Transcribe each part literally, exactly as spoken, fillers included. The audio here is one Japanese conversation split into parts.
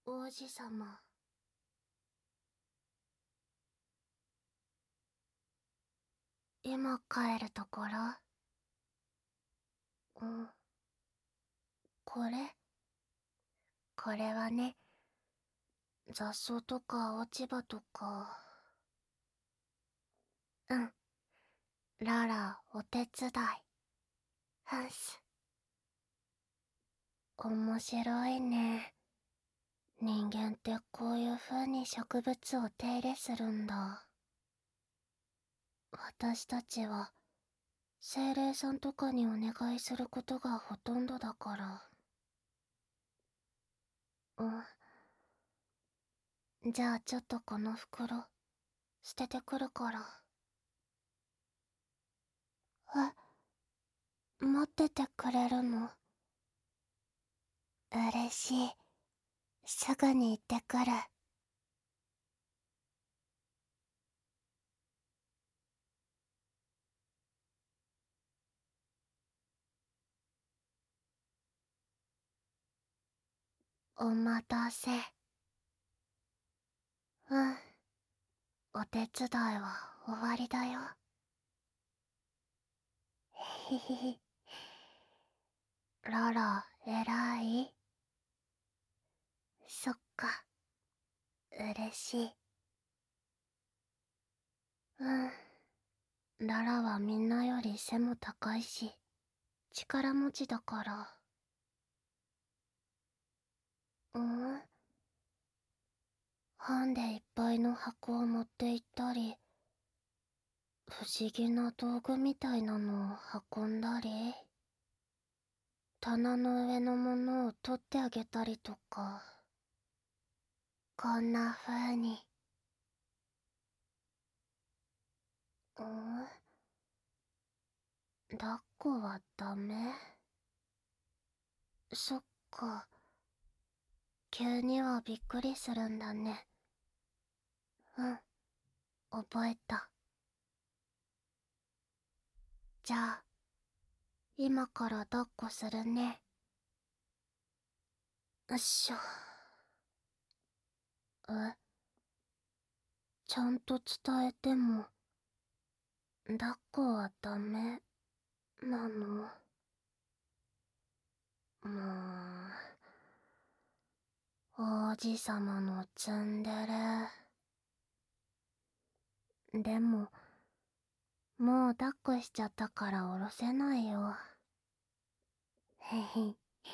王子様。今帰るところ？うん。これこれはね、雑草とか落ち葉とか。うん。ララ、お手伝い。はんす。面白いね。人間ってこういう風に植物を手入れするんだ。私たちは精霊さんとかにお願いすることがほとんどだから。うん。じゃあちょっとこの袋捨ててくるから。え、待っててくれるの？嬉しい。すぐに行ってくる。お待たせ。うん。お手伝いは終わりだよ。へへへ。ララ、偉い？そっか。嬉しい。うん。ララはみんなより背も高いし、力持ちだから。うん。ハンでいっぱいの箱を持って行ったり、不思議な道具みたいなのを運んだり、棚の上のものを取ってあげたりとか。こんな風に。うん？抱っこはダメ？そっか。急にはびっくりするんだね。うん、覚えた。じゃあ今から抱っこするね。よっしょ。え、ちゃんと伝えても抱っこはダメなの？もう、王子様のツンデレ。でももう抱っこしちゃったから下ろせないよ。へへ。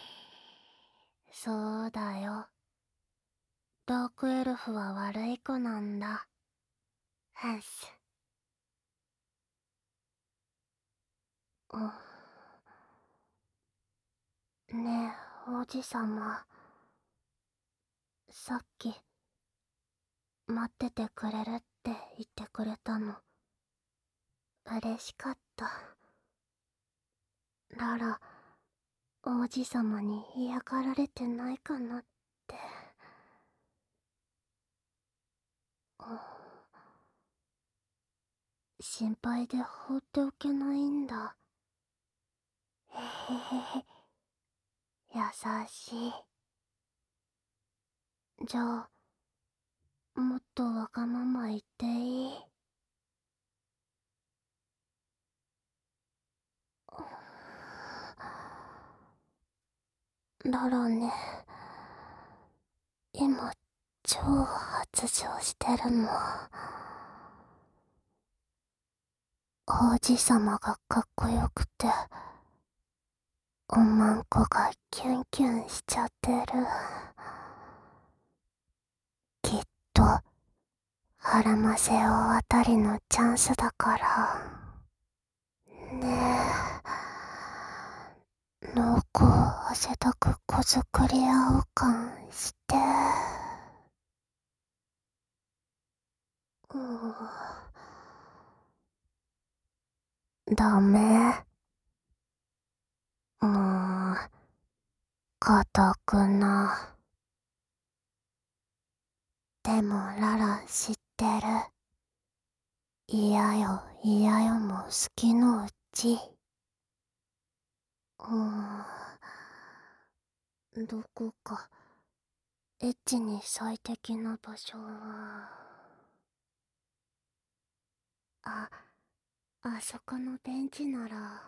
そうだよ。ダークエルフは悪い子なんだ。はっす。ねえ、王子様。さっき、待っててくれるって言ってくれたの。嬉しかった。ララ、王子様に嫌がられてないかなって。心配で放っておけないんだ。へへへへ。優しい。じゃあ、もっとわがまま言っていい？ララね、今超発情してるの。王子様がかっこよくて、おまんこがキュンキュンしちゃってる。きっと腹ませ大当たりのチャンスだからね。え、濃厚汗だく子作り青感して。うーダメ。もうかたくな。でもララ知ってる。嫌よ嫌よも好きのうち。うーん、どこかエッチに最適な場所は、あ、あそこのベンチなら。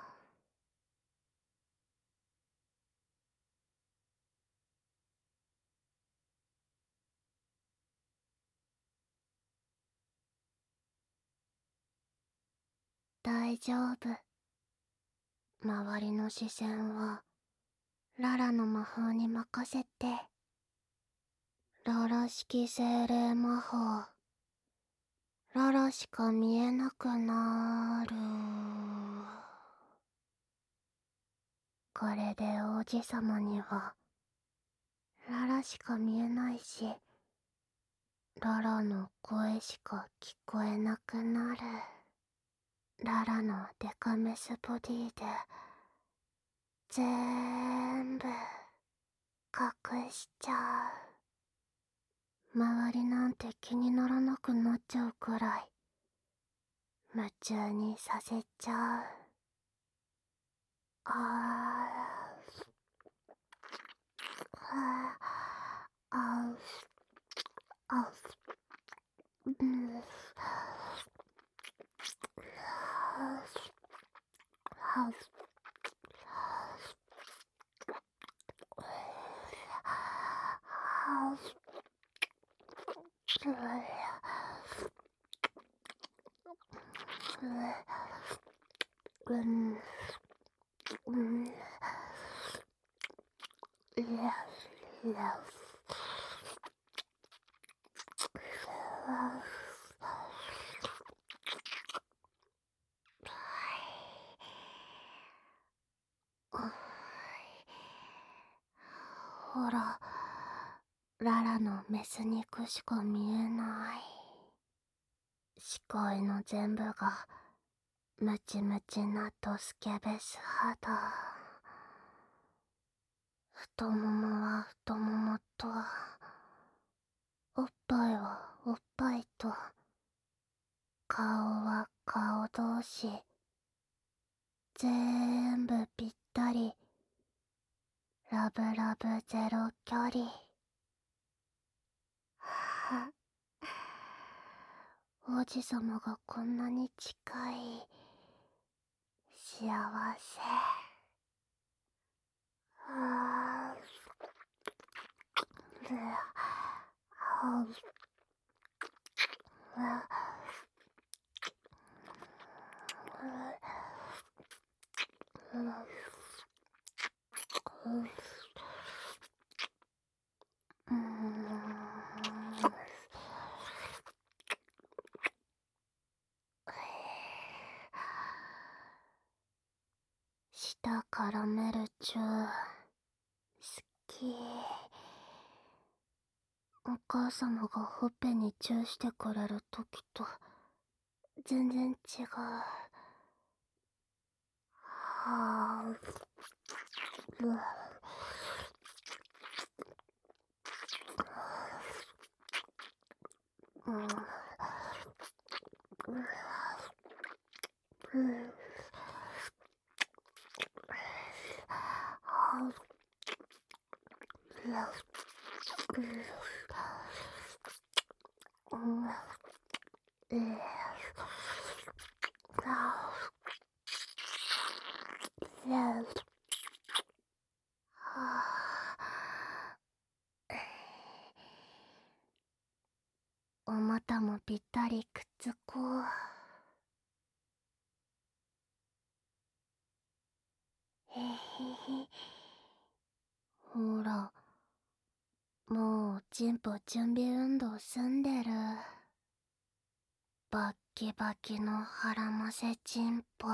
大丈夫。周りの視線はララの魔法に任せて。ララ式精霊魔法。ララしか見えなくなる。これで王子様にはララしか見えないし、ララの声しか聞こえなくなる。ララのデカメスボディでぜーんぶ隠しちゃう。周りなんて気にならなくなっちゃうくらい夢中にさせちゃう。あーあああうんうんうんいやいやほら、ララのメス肉しか見えない。視界の全部がムチムチなドスケベス肌。太ももは太ももと、おっぱいはおっぱいと、顔は顔同士、ぜーんぶぴったり、ラブラブゼロ距離。は王子様がこんなに近い。幸せ。あーあ舌絡めるチュー好き。お母様がほっぺにチューしてくれるときと全然違う。はあうわうんうんお股もぴったりくっつこう。へへへ。ほら、もうチンポ準備運動済んでる。バッキバキの腹ませチンポ。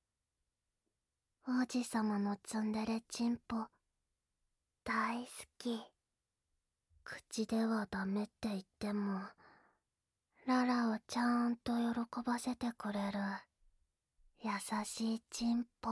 王子様のツンデレチンポ大好き。口ではダメって言ってもララをちゃんと喜ばせてくれる優しいチンポ。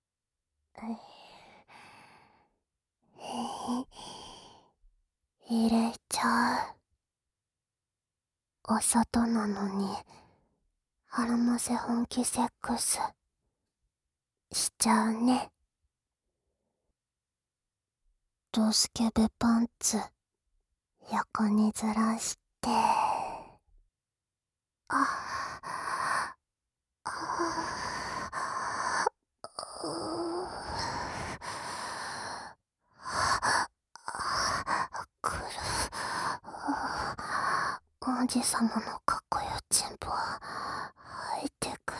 入れちゃう。お外なのに腹ませ本気セックスしちゃうね。ドスケベパンツ横にずらして、ああくる。王子様のかっこよちんぽ入ってくる。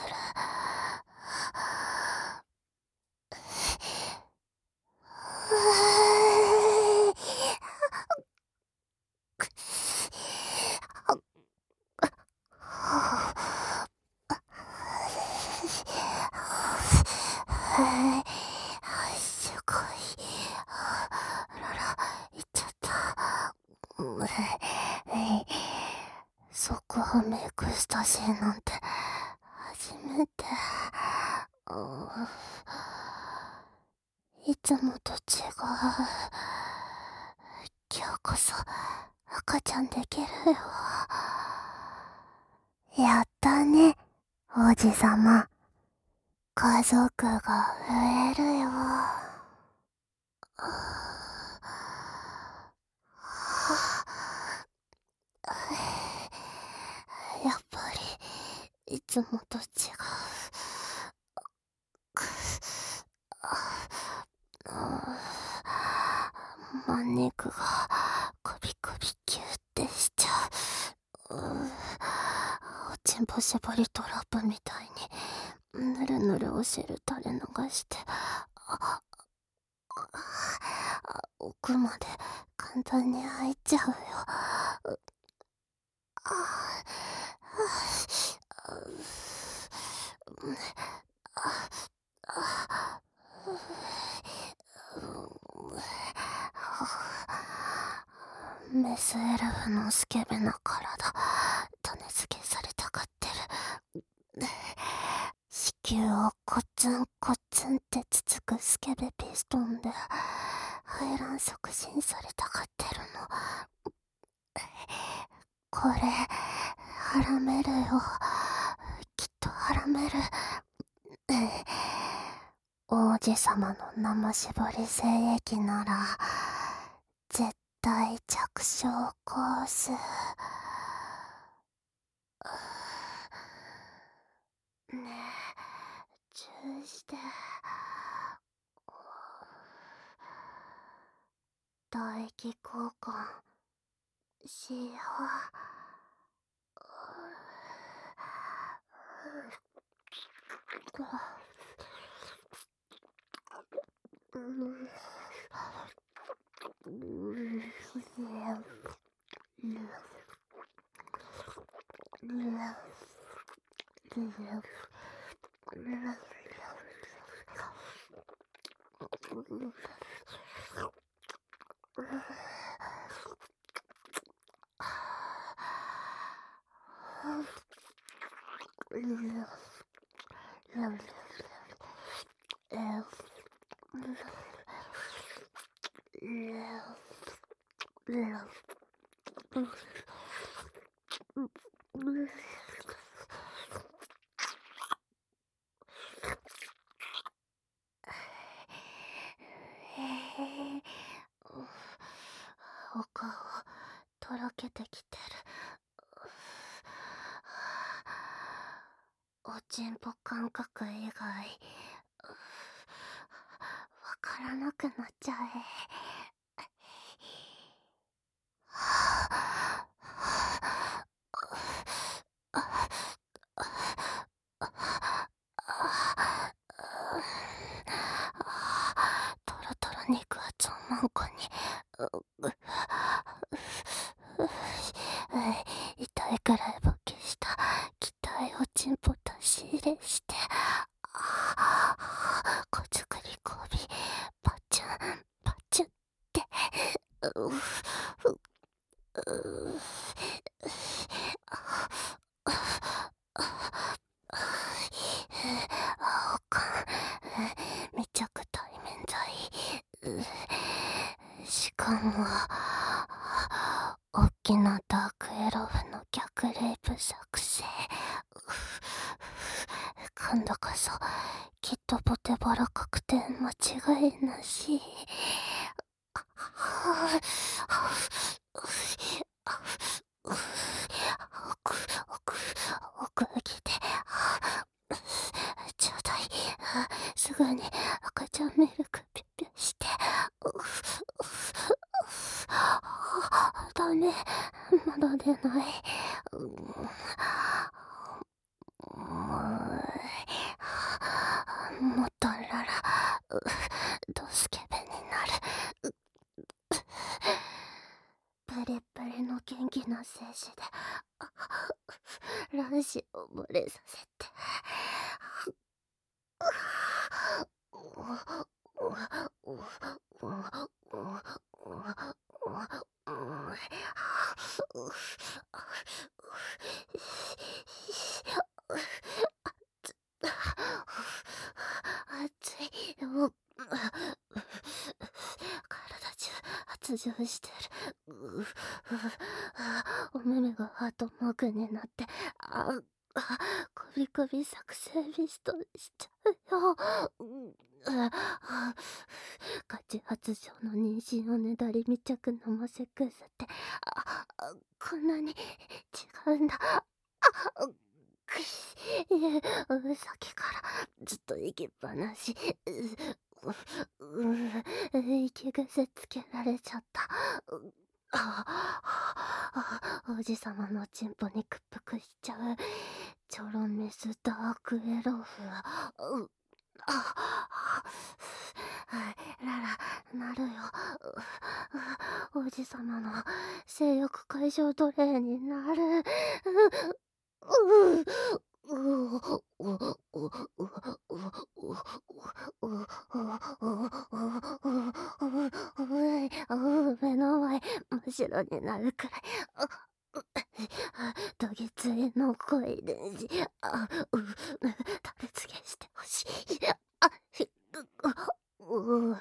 すごい。あらら、いっちゃった。そこはメイクしたしなんて初めて。いつもと違う。今日こそ赤ちゃんできるよ。やったね、王子様。家族が増えるよ。やっぱりいつもと違う。まん肉がコビコビキューってしちゃう。おちんぽ絞りトラップみたいにぬるぬるお汁垂れ流して奥まで簡単に開いちゃうよ。メスエルフのスケベな体、種付けされたがってる。子宮をコツンコツンってつつくスケベピストンで排卵促進されたがってるの。これはらめるよ。きっとはらめる。王子様の生絞り精液なら絶対着床コース。ねえ、チューして。唾液交換しよう。お顔とろけてきてる。おちんぽ感覚以外わからなくなっちゃえ。トロトロ肉厚おまんこに痛いくらい勃起した期待をちんぽ出し入れしてこつくりこびパチュンパチュンってううう青缶めちゃく対面剤。しかもおっきなダークエロフの逆レイプ作成。今度こそきっとポテバラ確定間違いなし。 ダメ、まだ出ない。うーん。もっとララ、うドスケベになる。プリプリの元気な精子で卵子を漏れさせて。熱いよ。体中発情してる。ううお目目がハートマークになって、ああ、こびこび作成ビストしちゃうよ。うんあガチ発情の妊娠をねだり密着生セックスって、ああこんなに違うんだ。あくしいえさっきからずっと息っぱなし。ううう息癖つけられちゃった。うああ王子様のチンポに屈服しちゃうチョロメスダークエロフ。うあララなるよ。王子様の性欲解消奴隷になる。うう目の前真っ白になるくらい。どぎついの濃い電磁。あう食べつけしてほしい。あひうう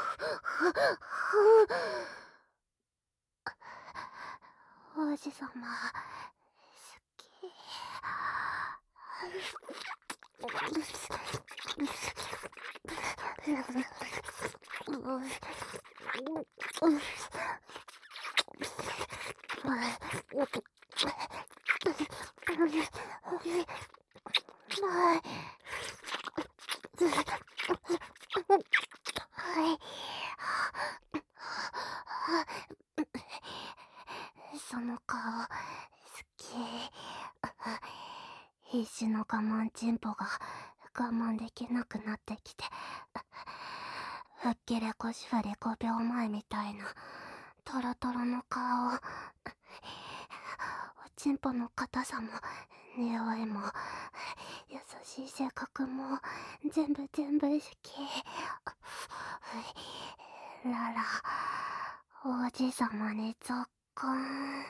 王子様好き。その顔好き。必死の我慢チンポが我慢できなくなってきて、吹っ切れ腰振りごびょうまえみたいなトロトロの顔。おちんぽの硬さも匂いも優しい性格も全部全部好き。ララ王子様にぞっこん。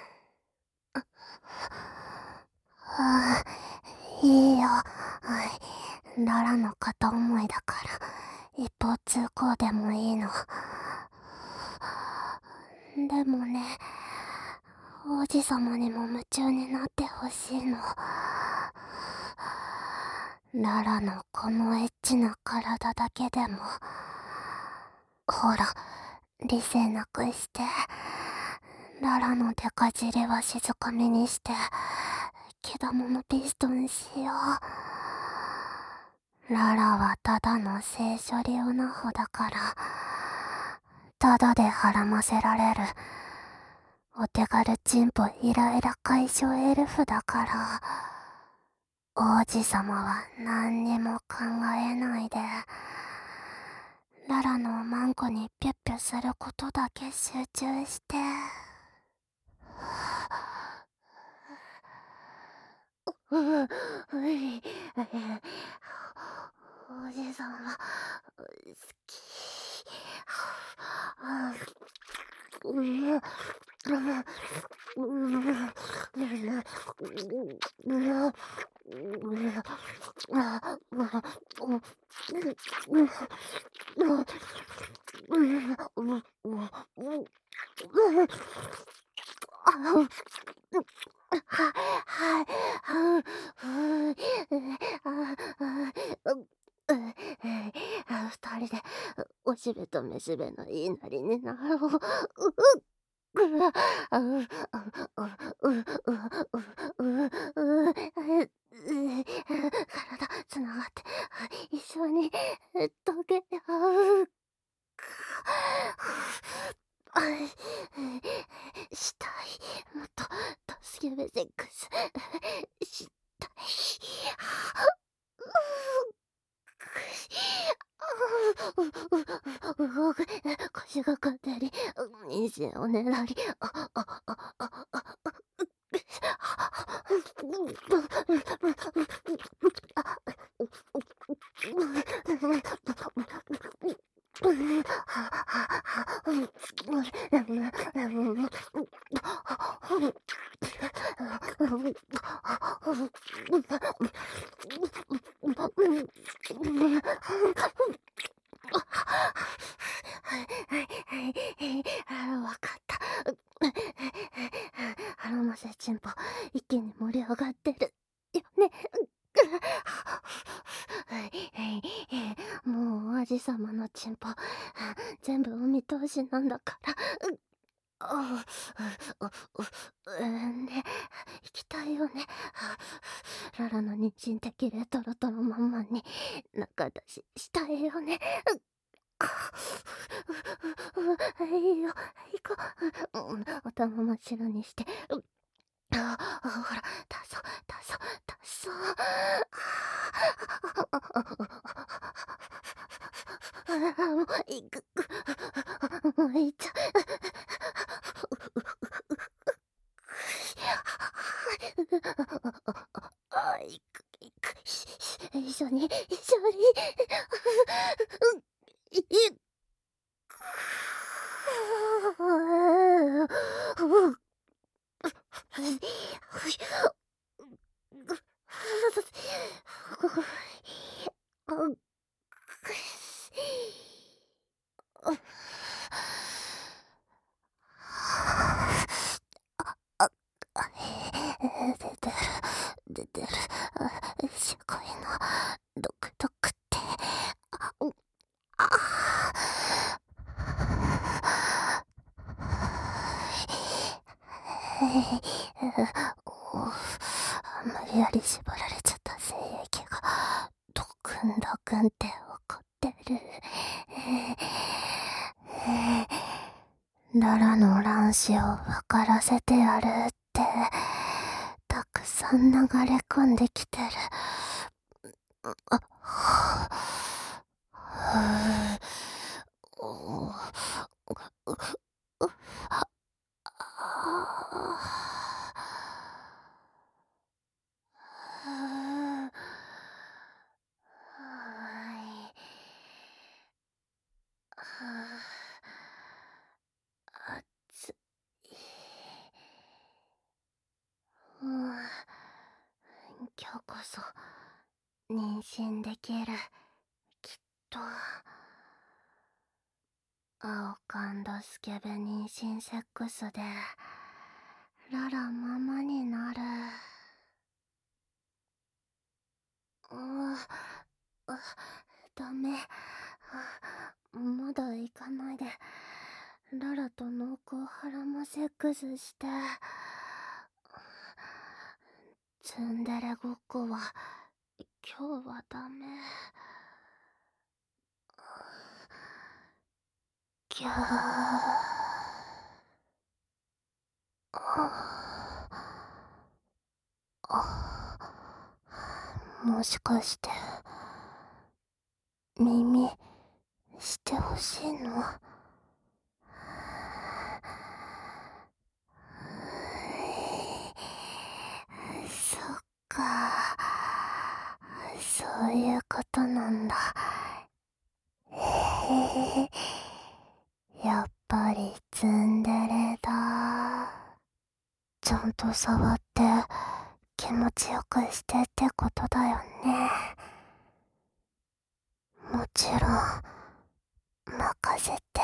ああいいよ。ララの片思いだから一方通行でもいいの。でもね、王子様にも夢中になってほしいの。ララのこのエッチな体だけでも。ほら理性なくしてララのデカ尻は静かめにして毛玉のピストンしよう。ララはただの性処理オナホだからただで孕ませられるお手軽チンポイライラ解消エルフだから。王子様は何にも考えないでララのおまんこにピュッピュすることだけ集中して。ううい王子様好き。うう二人でおしべとめしべの言いなりになろう。体つながって一緒に溶け合う。したいケベセックスしたい。腰が勝手に妊娠を狙い、はいはいはい、あ、わかった。アロマセチンポ、一気に盛り上がってるよね。はいはい、もう王子様のチンポ、全部お見通しなんだから。ああ、う、ね、行きたいよね。ララの妊娠適齢トロトロまんまに仲出ししたいよね。いいよ、行こう。うん、頭真っ白にして。ああ、ほら、出そう、出そう、出そう。ああ、もう、行く。もう行っちゃあ、行く、行く。一緒に、一緒に。い、い、出てる、出てる。すごいな。独特って。あ、無理やり縛られちゃった精液がドクンドクンって怒ってる。ララの卵子を分からせてやるってたくさん流れ込んできてる。あ、はあ、お、う、う、あ、あ、はい。はあ、熱い。うん、今日こそ妊娠できる、きっと。青缶ドスケベ妊娠セックスでララママになる。うう、ダメ。まだ行かないで。ララと濃厚ハラマセックスして。ツンデレごっこは今日はダメ。ギャー、もしかして耳してほしいの？そっか、そういうことなんだ。へえ、やっぱりツンデレだ。ちゃんと触って気持ちよくしてってことだよね。もちろん任せて。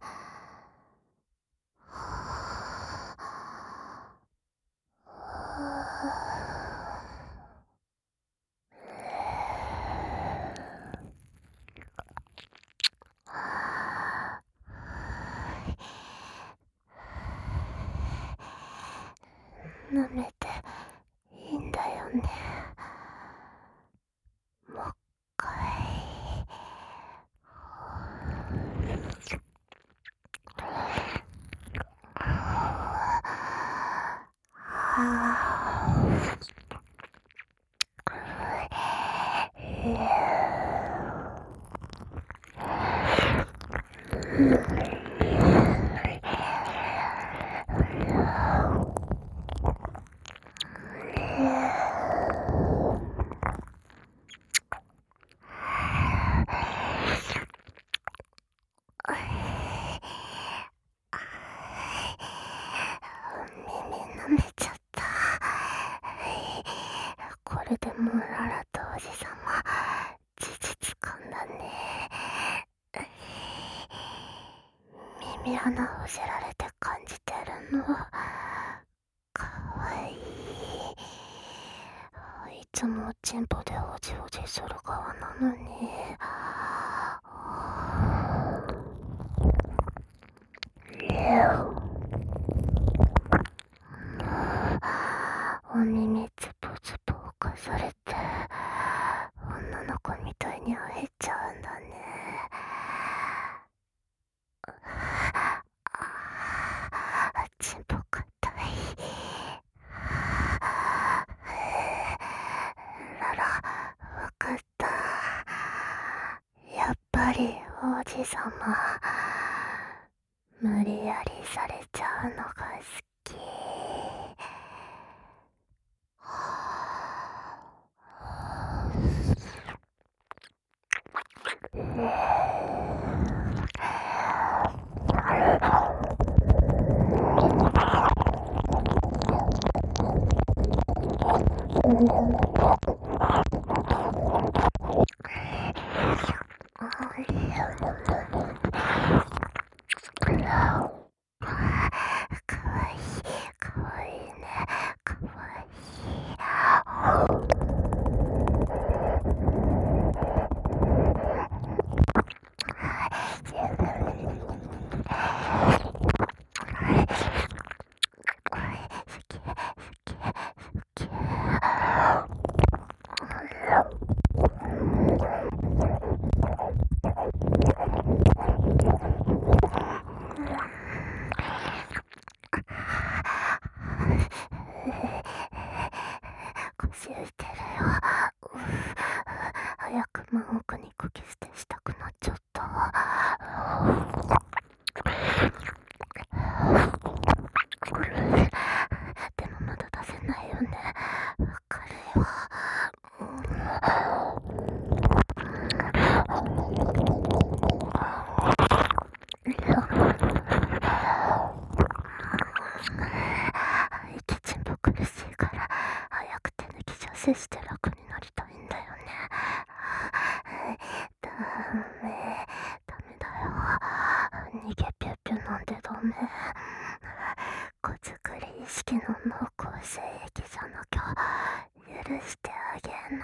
舐めていいんだよね。もう一回。は耳舐めちゃった。これでもうララとおじさま事実婚だね。耳穴をせられて感じてるのかわいい。いつもおちんぽでおじおじする側なのに。お耳つぼつぼをかされて女の子みたいに会えちゃうんだね。あちんぽかたい。ララ、わかった。やっぱり王子様無理やりされちゃうのが好き。かわいい、かわいいね、かわいい。腰浮いてるよ。早く真奥に釘捨てしたくなっちゃった。でもまだ出せないよね。わかるよ。息ちんぽ苦しいから早く手抜き射精して楽になりたいんだよね。ダメ、ダメだよ。逃げぴゅぴゅなんてダメ。子作り意識の濃厚精液じゃなきゃ許してあげない。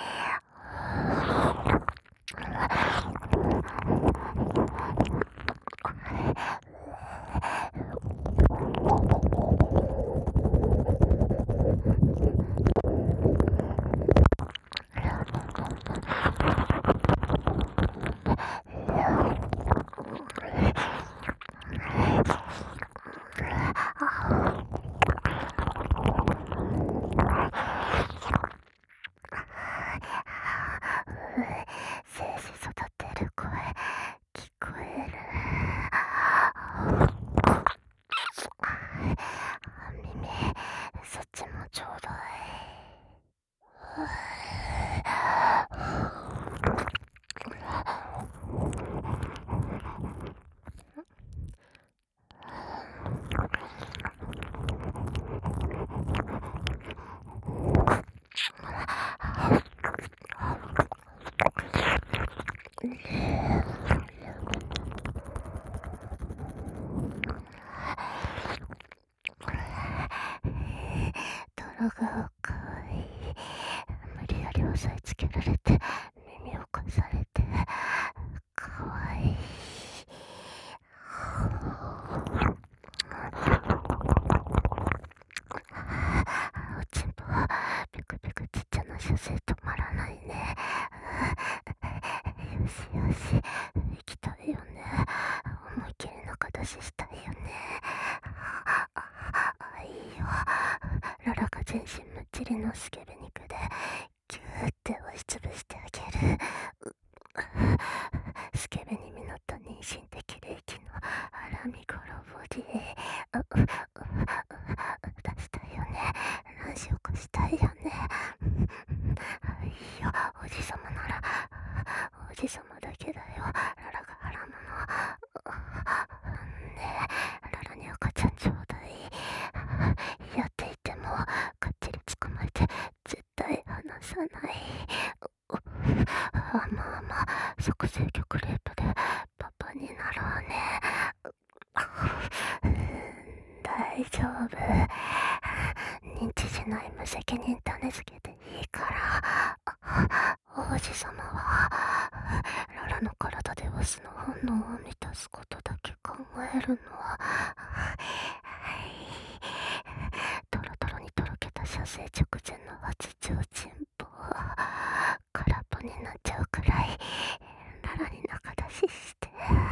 精子育てる声聞こえる。耳そっちもちょうだい。泥がかわいい。無理やり押さえつけられて耳をかされてかわいい。おちんぽピクピクちっちゃな射精止まらないね。よしよし行きたいよね。思いっきり中出ししたいよね。あ、いいよ。 全身むっちりのスケベ肉でギューって押しつぶしてあげる。スケベに実った妊娠的霊気のハラミゴロボディ出したいよね。卵子起こしたいよね。いいよ、おじさまならおじさまだけだよ。ララがハラむのねえ、ララに赤ちゃんちょうだい。やっていてもかっちり捕まえて絶対離さない。あまあまあ即制極レープでパパになろうね。大丈夫、認知しない無責任種付けでいいから。王子様はララの体でオスの本能を満たすことだけ考えるのは、トロトロにとろけた射精直前の初上人望空っぽになっちゃうくらいララに仲出しして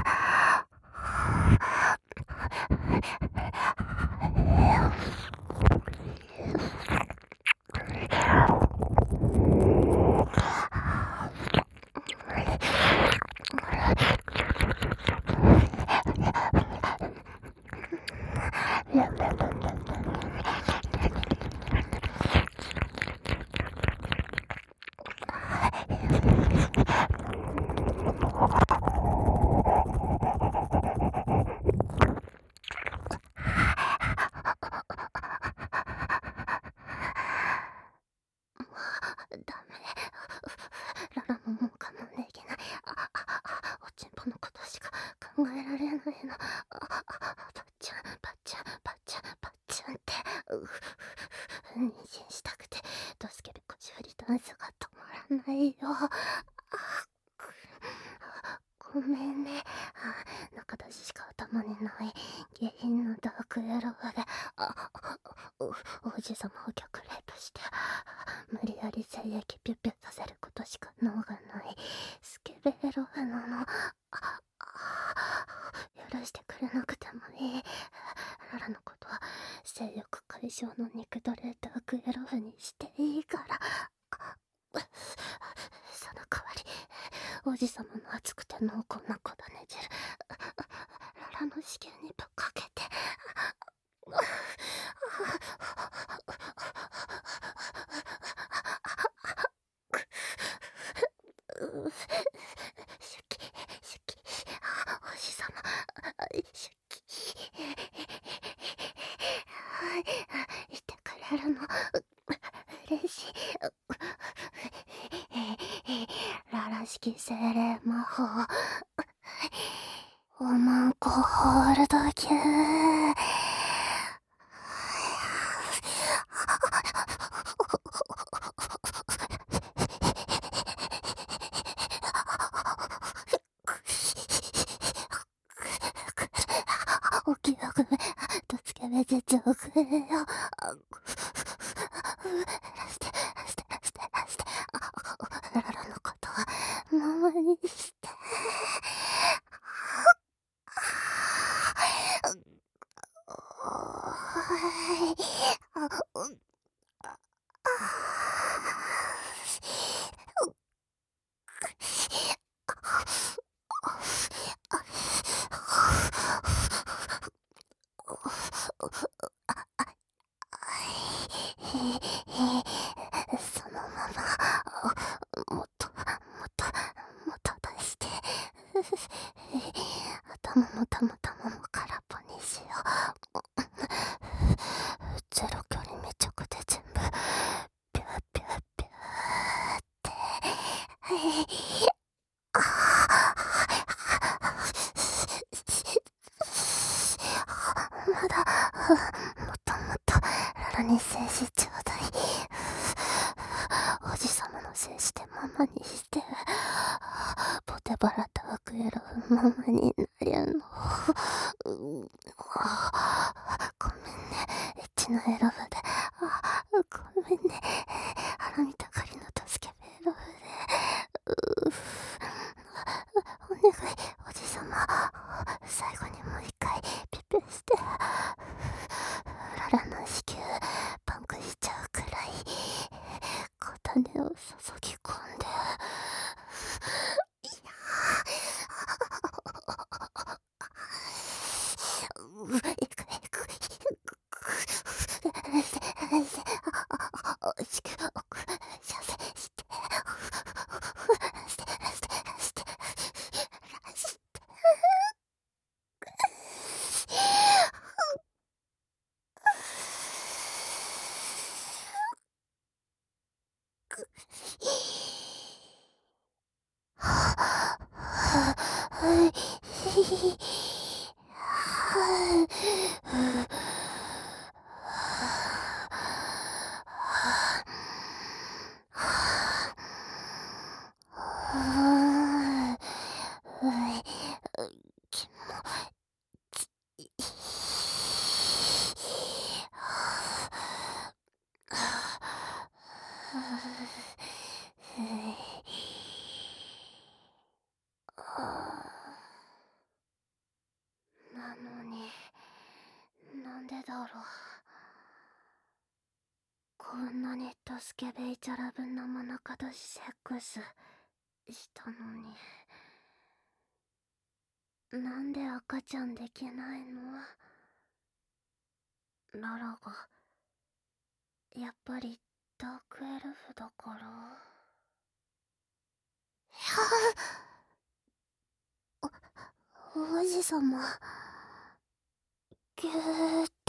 ダメ。ララももう我慢できない。ああおちんぽのことしか考えられないの。ああパッチャンパッチャンパッチャンパッチャンって妊娠したくてドスケベ腰振りダンスが止まらないよ。ごめんね。仲出ししか頭にない下品なダークエロであ王子様を逆レイプして無理やり精液ピュッピュさせることしか能がないスケベエロフなの。許してくれなくてもいい。ララのことは性欲解消の肉奴隷ダークエロフにしていいから。その代わり王子様の熱くて濃厚な小種汁ララの子宮にぶっかけてシュキシュキ王子様シュキいてくれるの嬉しい。ララ式精霊魔法おまんこホールド級おきわくめとつけめ絶をくれよ。してしてしてしてララのことはママにして。そのままもっともっともっと出して頭もたもたもも空っぽにしよう。ゼロ距離めちゃくで全部ピューピューピューってまだもっともっとララに精子ちょうだい。王子様の精子でママにしてポテバラダークエロフママになりゃの。ごめんねエッチなエロフでごめんねハラミたがりの助けベエロフでお願いおじさま最後にもう一回ピペしてララの子宮パンクしちゃうかだろう。こんなにスケベイチャラブなまなかだしセックスしたのに、なんで赤ちゃんできないの？ララがやっぱりダークエルフだから。お王子様、ぎゅーって。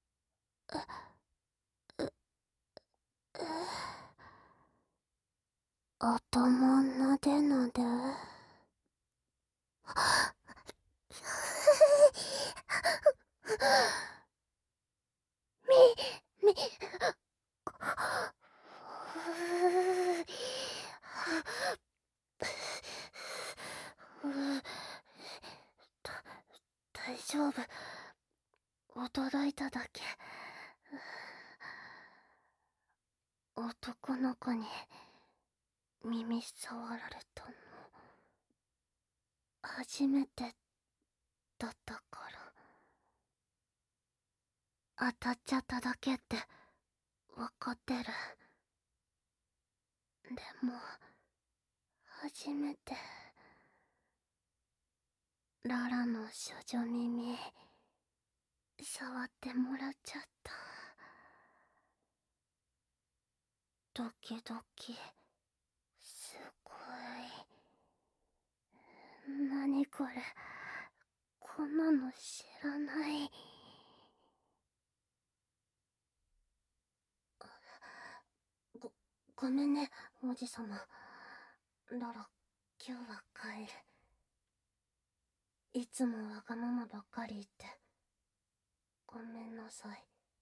頭なでなで。み、み、だ、大丈夫。驚いただけ。男の子に耳触られたの初めてだったから。当たっちゃっただけってわかってる。でも初めてララの処女耳触ってもらっちゃった。ドキドキ、すごい。なにこれ、こんなの知らない。ご、ごめんね、王子様。ララ、今日は帰る。いつもわがままばっかり言って。ごめんなさい。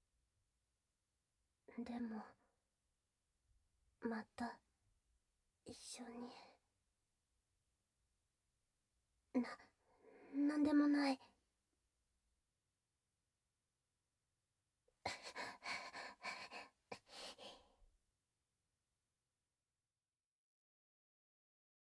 でも、また、一緒に。な、なんでもない。